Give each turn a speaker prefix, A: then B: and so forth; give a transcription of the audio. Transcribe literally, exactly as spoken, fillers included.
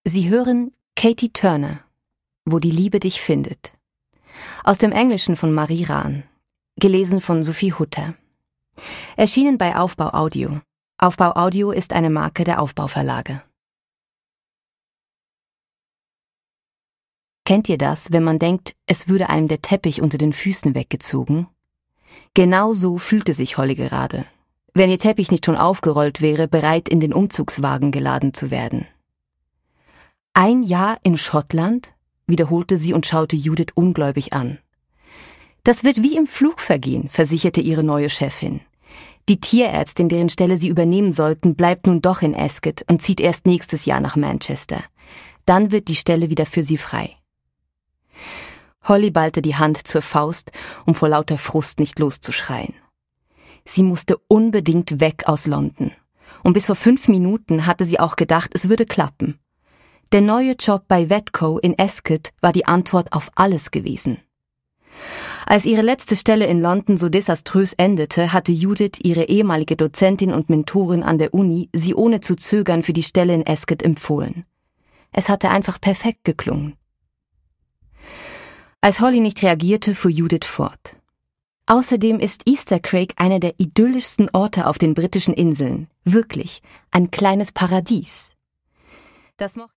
A: Sie hören Katie Turner, Wo die Liebe dich findet. Aus dem Englischen von Marie Rahn. Gelesen von Sophie Hutter. Erschienen bei Aufbau Audio. Aufbau Audio ist eine Marke der Aufbau-Verlage. Kennt ihr das, wenn man denkt, es würde einem der Teppich unter den Füßen weggezogen? Genau so fühlte sich Holly gerade, wenn ihr Teppich nicht schon aufgerollt wäre, bereit in den Umzugswagen geladen zu werden. Ein Jahr in Schottland? Wiederholte sie und schaute Judith ungläubig an. Das wird wie im Flug vergehen, versicherte ihre neue Chefin. Die Tierärztin, deren Stelle sie übernehmen sollten, bleibt nun doch in Ascot und zieht erst nächstes Jahr nach Manchester. Dann wird die Stelle wieder für sie frei. Holly ballte die Hand zur Faust, um vor lauter Frust nicht loszuschreien. Sie musste unbedingt weg aus London. Und bis vor fünf Minuten hatte sie auch gedacht, es würde klappen. Der neue Job bei Vetco in Ascot war die Antwort auf alles gewesen. Als ihre letzte Stelle in London so desaströs endete, hatte Judith, ihre ehemalige Dozentin und Mentorin an der Uni, sie ohne zu zögern für die Stelle in Ascot empfohlen. Es hatte einfach perfekt geklungen. Als Holly nicht reagierte, fuhr Judith fort. Außerdem ist Easter Craig einer der idyllischsten Orte auf den britischen Inseln. Wirklich, ein kleines Paradies. Das mochte